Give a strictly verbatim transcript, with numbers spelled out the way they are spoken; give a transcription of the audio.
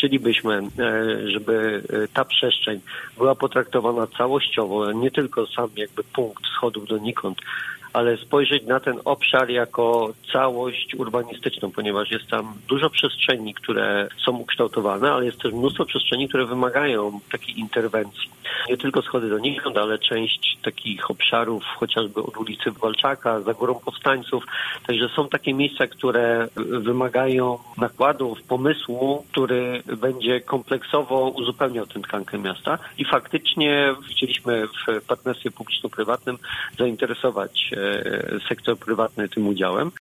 chcielibyśmy, żeby ta przestrzeń była potraktowana całościowo, nie tylko sam jakby punkt schodów donikąd, ale spojrzeć na ten obszar jako całość urbanistyczną, ponieważ jest tam dużo przestrzeni, które są ukształtowane, ale jest też mnóstwo przestrzeni, które wymagają takiej interwencji. Nie tylko schody donikąd, ale część takich obszarów, chociażby od ulicy Walczaka, za Górą Powstańców. Także są takie miejsca, które wymagają nakładów, pomysłu, który będzie kompleksowo uzupełniał tę tkankę miasta i faktycznie chcieliśmy w partnerstwie publiczno-prywatnym zainteresować sektor prywatny tym udziałem.